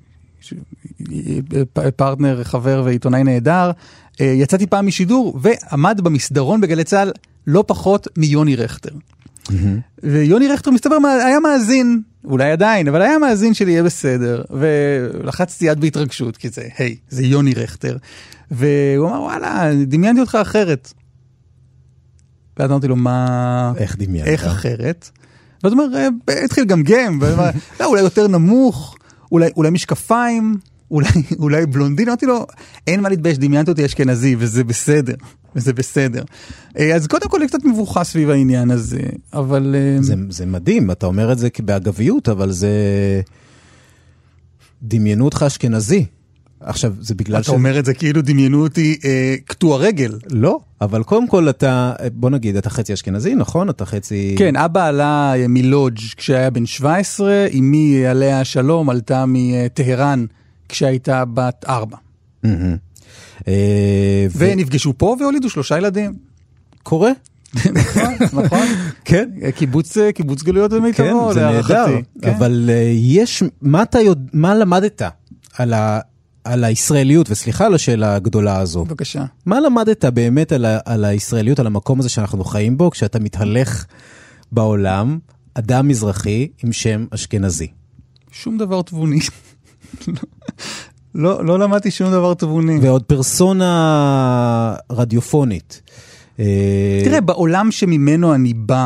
פרטנר, חבר ועיתונאי נהדר, יצאתי פעם משידור ועמד במסדרון בגלי צהל לא פחות מיוני רכטר. ויוני רכטר מסתבר, היה מאזין, אולי עדיין, אבל היה מאזין שלי יהיה בסדר, ולחצתי יד בהתרגשות, כי זה, היי, זה יוני רכטר, והוא אמר, וואלה, דמיינתי אותך אחרת. ואז אמרתי לו, מה... איך דמיינת? איך אחרת? ואז הוא אומר, התחיל גמגם, לא, אולי יותר נמוך, אולי משקפיים, אולי בלונדין, אמרתי לו, אין מה להתבייש, דמיינת אותי אשכנזי, וזה בסדר, וזה בסדר. אז קודם כל, קצת מבוכה סביב העניין הזה, אבל... זה מדהים, אתה אומר את זה באגביות, אבל זה... דמיינו אותך אשכנזי. עכשיו, זה בגלל אתה אומר את זה כאילו דמיינו אותי קטוע רגל. לא, אבל קודם כל אתה, בוא נגיד, אתה חצי אשכנזי, נכון? אתה חצי... כן, אבא עלה מלודג' כשהיה בן 17, אמי עליה השלום עלתה מטהרן כשהייתה בת 4. ונפגשו פה והולידו 3 ילדים. קורה? נכון? כן. קיבוץ גלויות במיטבו, כן, זה נהדר. אבל יש, מה למדת על הישראליות, וסליחה על השאלה הגדולה הזו. בבקשה. מה למדת באמת על הישראליות, על המקום הזה שאנחנו חיים בו, כשאתה מתהלך בעולם, אדם מזרחי עם שם אשכנזי? שום דבר תבוני. לא למדתי שום דבר תבוני. ועוד פרסונה רדיופונית. תראה, בעולם שממנו אני בא,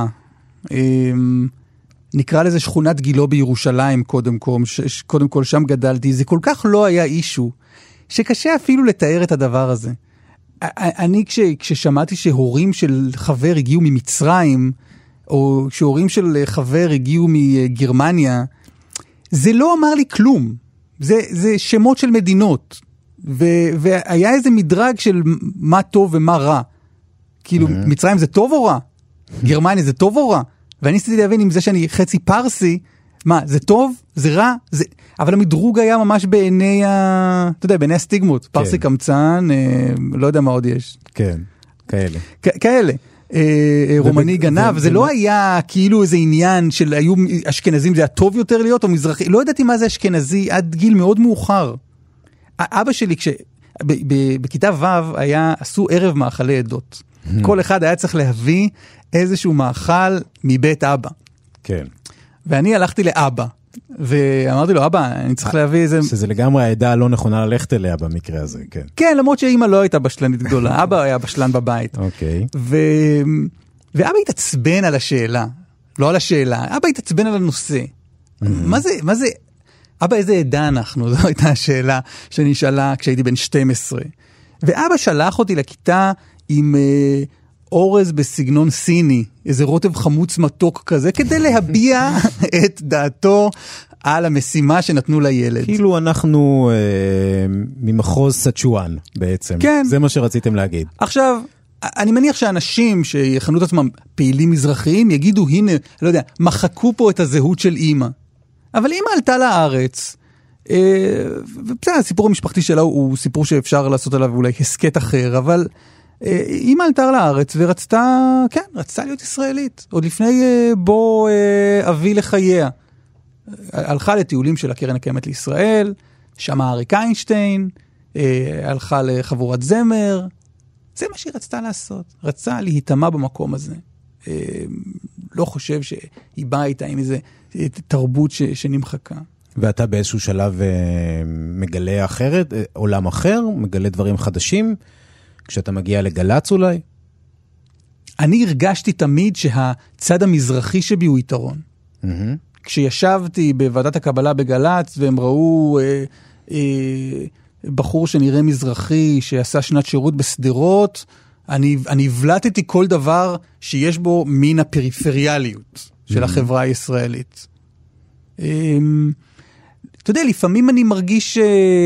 נקרא לזה שכונת גילו בירושלים, קודם כל שם גדלתי, זה כל כך לא היה אישו, שקשה אפילו לתאר את הדבר הזה. אני כששמעתי שהורים של חבר הגיעו ממצרים, או שהורים של חבר הגיעו מגרמניה, זה לא אמר לי כלום. זה שמות של מדינות. והיה איזה מדרג של מה טוב ומה רע. כאילו, מצרים זה טוב או רע? גרמניה זה טוב או רע? ואני ניסיתי להבין עם זה שאני חצי פרסי, מה, זה טוב? זה רע? אבל המדרוג היה ממש בעיני אתה יודע, בעיני הסטיגמות. פרסי קמצן, לא יודע מה עוד יש. כן, כאלה. כאלה. רומני גנב, זה לא היה כאילו איזה עניין של היו אשכנזים, זה היה טוב יותר להיות או מזרחי, לא ידעתי מה זה אשכנזי עד גיל מאוד מאוחר. אבא שלי, בכיתה ו' עשו ערב מאכלי עדות. כל אחד היה צריך להביא איזשהו מאכל מבית אבא. כן. ואני הלכתי לאבא, ואמרתי לו, אבא, אני צריך להביא איזה... שזה לגמרי העדה הלא נכונה ללכת אליה במקרה הזה, כן. כן, למרות שאמא לא הייתה בשלנית גדולה, אבא היה בשלן בבית. אוקיי. ואבא התעצבן על השאלה, לא על השאלה, אבא התעצבן על הנושא. מה זה... אבא, איזה עדה אנחנו? זו הייתה השאלה שנשאלה כשהייתי בן 12. ואבא שלח אותי לכיתה עם אורז בסגנון סיני, איזה רוטב חמוץ מתוק כזה, כדי להביע את דעתו על המשימה שנתנו לילד. כאילו אנחנו ממחוז סצ'ואן בעצם. כן. זה מה שרציתם להגיד. עכשיו, אני מניח שאנשים שיכנו את עצמם פעילים מזרחיים, יגידו, הנה, לא יודע, מחקו פה את הזהות של אמא. אבל אמא עלתה לארץ, ובסדר, הסיפור המשפחתי שלה הוא סיפור שאפשר לעשות עליו אולי הסקט אחר, אבל אמא עלתה לארץ ורצתה, כן, רצתה להיות ישראלית. עוד לפני בוא אביא לחייה. הלכה לטיולים של הקרן הקיימת לישראל, שמעה אריק איינשטיין, הלכה לחבורת זמר. זה מה שהיא רצתה לעשות. רצה להיטמע במקום הזה. לא חושב שהיא באה איתה עם איזה תרבות שנמחקה. ואתה באיזשהו שלב מגלה אחרת, עולם אחר, מגלה דברים חדשים, כשאתה מגיע לגלץ אולי? אני הרגשתי תמיד שהצד המזרחי שבי הוא יתרון. כשישבתי בוועדת הקבלה בגלץ, והם ראו בחור שנראה מזרחי, שעשה שנת שירות בסדרות, אני הבלטתי כל דבר שיש בו מן הפריפריאליות של החברה הישראלית. אתה יודע, לפעמים אני מרגיש,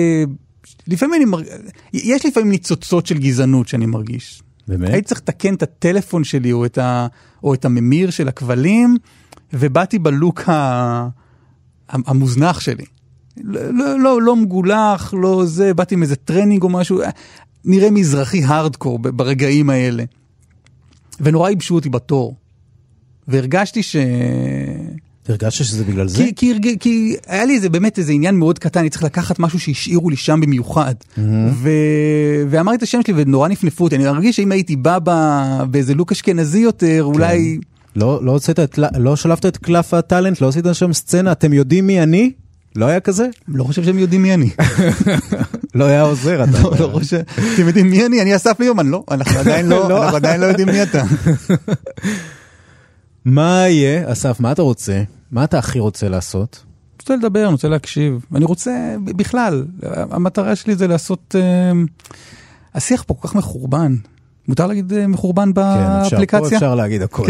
יש לפעמים ניצוצות של גזענות שאני מרגיש. באמת? הייתי צריך לתקן את הטלפון שלי או את הממיר של הכבלים, ובאתי בלוק המוזנח שלי. לא מגולח, לא זה, באתי עם איזה טרנינג או משהו, נראה מזרחי הרדקור ברגעים האלה. ונורא ייבשו אותי בתור. והרגשתי הרגשת שזה בגלל זה? כי היה לי באמת איזה עניין מאוד קטן, אני צריך לקחת משהו שהשאירו לי שם במיוחד. ואמרתי את השם שלי ונורא נפנפו אותי. אני מרגיש שאם הייתי בא באיזה לוק אשכנזי יותר, אולי לא שלפת את קלף הטלנט, לא עשית שם סצנה, אתם יודעים מי אני? לא היה כזה? לא חושב שהם יודעים מי אני. לא היה עוזר, אתה. לא חושב. אתם יודעים מי אני? אני אסף ליומן, לא. אנחנו עדיין לא יודעים מי אתה. מה יהיה, אסף, מה אתה רוצה? מה אתה הכי רוצה לעשות? אני רוצה לדבר, אני רוצה להקשיב. אני רוצה, בכלל, המטרה שלי זה לעשות, השיח פה כל כך מחורבן. מותר להגיד מחורבן באפליקציה? כן, אפשר להגיד הכל.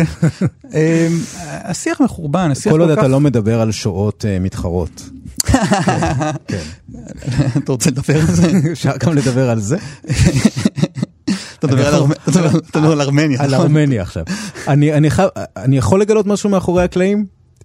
השיח מחורבן, השיח כל עוד אתה לא מדבר על שואות מתחרות. אתה רוצה לדבר על זה? אפשר גם לדבר על זה? אתה מדבר על ארמניה. על ארמניה עכשיו. אני יכול לגלות משהו מאחורי הקלעים?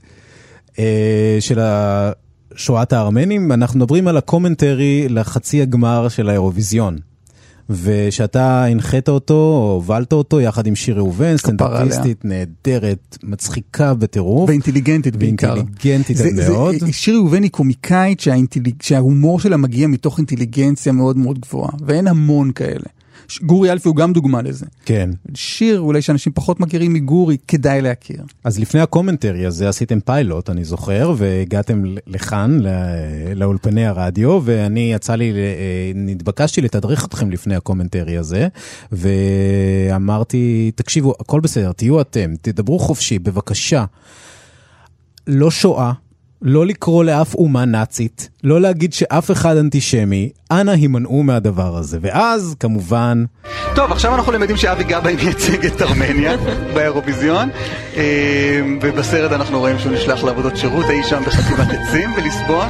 של שואת הארמנים? אנחנו מדברים על הקומנטרי לחצי הגמר של האירוויזיון. ושאתה הנחית אותו, או הובלת אותו, יחד עם שירי ראובן, סטנדאפיסטית נהדרת, מצחיקה בטירוף. ואינטליגנטית בעיקר. ואינטליגנטית מאוד. שירי ראובן היא קומיקאית שההומור שלה מגיע מתוך אינטליגנציה מאוד מאוד גבוהה, ואין המון כאלה. גורי אלפי הוא גם דוגמה לזה. כן. שיר, אולי שאנשים פחות מכירים מגורי, כדאי להכיר. אז לפני הקומנטרי הזה עשיתם פיילוט, אני זוכר, והגעתם לכאן, לאולפני הרדיו, ואני נתבקשתי לתדריך אתכם לפני הקומנטרי הזה, ואמרתי, תקשיבו, הכל בסדר, תהיו אתם, תדברו חופשי, בבקשה. לא שואה, לא לקרוא לאף אומה נאצית, לא להגיד שאף אחד אנטישמי, אנא הימנעו מהדבר הזה. ואז, כמובן... טוב, עכשיו אנחנו למדים שאבי גבאי מייצג את ארמניה באירוויזיון, ובסרט אנחנו רואים שהוא נשלח לעבודות שירות, אי שם בחטיבת עצים בליסבון,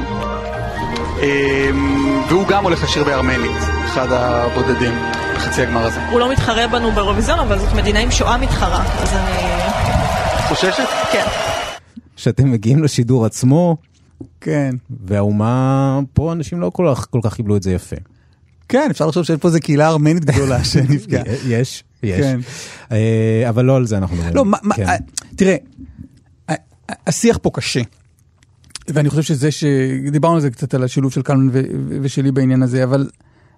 והוא גם הולך לשיר בארמנית, אחד הבודדים בחצי הגמר הזה. הוא לא מתחרה בנו באירוויזיון, אבל זאת מדינה עם שואה מתחרה, אז אני... חוששת? כן. שאתם מגיעים לשידור עצמו, כן. והאומה, פה אנשים לא כל כך קיבלו את זה יפה. כן, אפשר לחשוב שאין פה איזו קהילה ארמנית גדולה שנפגעה. יש. כן. אבל לא על זה אנחנו מדברים. לא, תראה, השיח פה קשה. ואני חושב שזה דיברנו על זה קצת על השילוב של קלמן ושלי בעניין הזה, אבל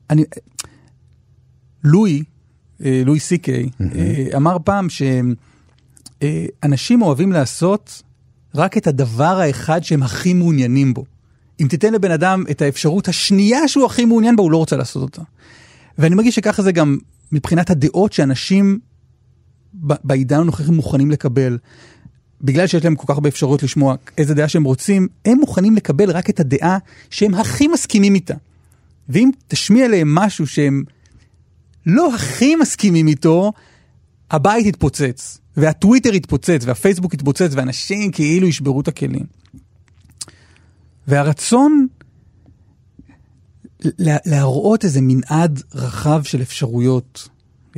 לואי סי-קיי, אמר פעם שאנשים אוהבים לעשות רק את הדבר האחד שהם הכי מעוניינים בו. אם תיתן לבן אדם את האפשרות השנייה שהוא הכי מעוניין בה, הוא לא רוצה לעשות אותה. ואני מרגיש שככה זה גם מבחינת הדעות שאנשים בעידן הנוכחי מוכנים לקבל. בגלל שיש להם כל כך הרבה אפשרויות לשמוע איזה דעה שהם רוצים, הם מוכנים לקבל רק את הדעה שהם הכי מסכימים איתה. ואם תשמיע להם משהו שהם לא הכי מסכימים איתו, הבית יתפוצץ, והטוויטר יתפוצץ, והפייסבוק יתפוצץ, ואנשים כאילו ישברו את הכלים. והרצון להראות איזה מנעד רחב של אפשרויות,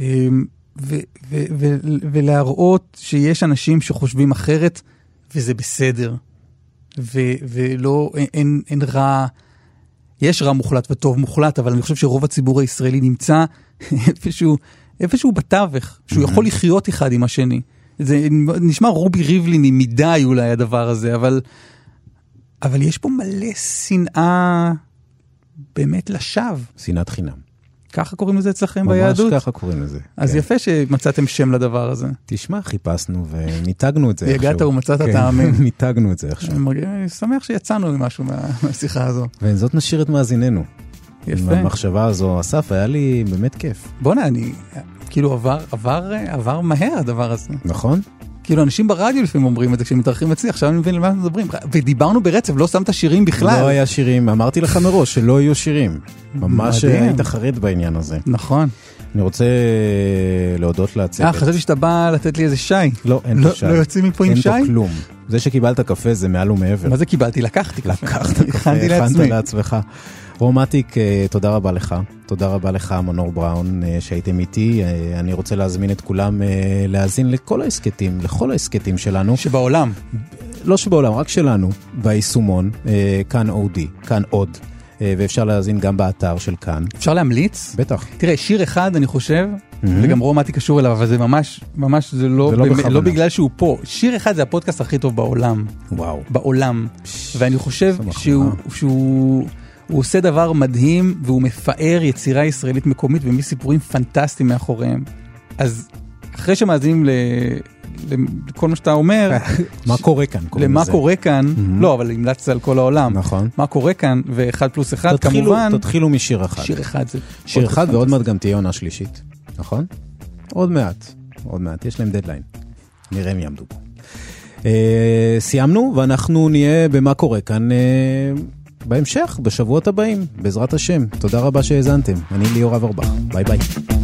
ולהראות שיש אנשים שחושבים אחרת, וזה בסדר. ולא, אין רע, יש רע מוחלט וטוב מוחלט, אבל אני חושב שרוב הציבור הישראלי נמצא איפשהו בתווך, שהוא יכול לחיות אחד עם השני. זה נשמע רובי ריבליני מדי אולי הדבר הזה, אבל יש פה מלא שנאה באמת לשווא. שנאת חינם. ככה קוראים לזה אצלכם ביהדות? ממש ככה קוראים לזה. אז יפה שמצאתם שם לדבר הזה. תשמע, חיפשנו וניתגנו את זה איכשהו. הגעת ומצאת את האמן. ניתגנו את זה איכשהו. אני שמח שיצאנו ממשהו מהשיחה הזו. וזאת נשאיר את מאזיננו. יפה. המחשבה הזו, אסף, היה לי באמת כיף. בוא'נה, אני כאילו עבר מהר הדבר הזה. נכון? כאילו אנשים ברדיו לפעמים אומרים את זה, כשהם מתארחים אצלי, עכשיו אני מבין למה אנחנו מדברים. ודיברנו ברצף, לא שמת שירים בכלל. לא היה שירים, אמרתי לך מראש שלא יהיו שירים. ממש היית חרד בעניין הזה. נכון. אני רוצה להודות להצוות. חשבתי שאתה בא לתת לי איזה שי. לא, אין פה שי. לא יוצאים מפה עם שי? אין פה כלום. זה שקיבלת קפה זה מעל ומעבר. מה זה קיבלתי? לקחתי קפה. לקחת קפה, הכנת לעצמך. רומטיק, תודה רבה לך. תודה רבה לך, מנור בראון, שהייתם איתי. אני רוצה להזמין את כולם להאזין לכל העסקטים שלנו. שבעולם. לא שבעולם, רק שלנו, ביישומון, כאן אודי, כאן עוד. ואפשר להאזין גם באתר של כאן. אפשר להמליץ? בטח. תראה, שיר אחד, אני חושב, וגם רומטי קשור אליו, אבל זה ממש זה לא בגלל שהוא פה. שיר אחד זה הפודקאסט הכי טוב בעולם. וואו. בעולם. ואני חושב שהוא עושה דבר מדהים, והוא מפאר יצירה ישראלית מקומית, ומי סיפורים פנטסטיים מאחוריהם. אז אחרי שמאזינים לכל מה שאתה אומר. מה קורה כאן? למה קורה כאן, לא, אבל המלצת על כל העולם. נכון. מה קורה כאן, ו1+1 כמובן. תתחילו משיר אחד. שיר אחד זה... שיר אחד, ועוד מעט גם תהיה עונה שלישית. נכון? עוד מעט. יש להם דדליין. נראה מי יעמדו בו. סיימנו, ואנחנו נהיה במה קורה כאן בהמשך, בשבועות הבאים, בעזרת השם. תודה רבה שהאזנתם. אני ליאור אברבך. ביי ביי.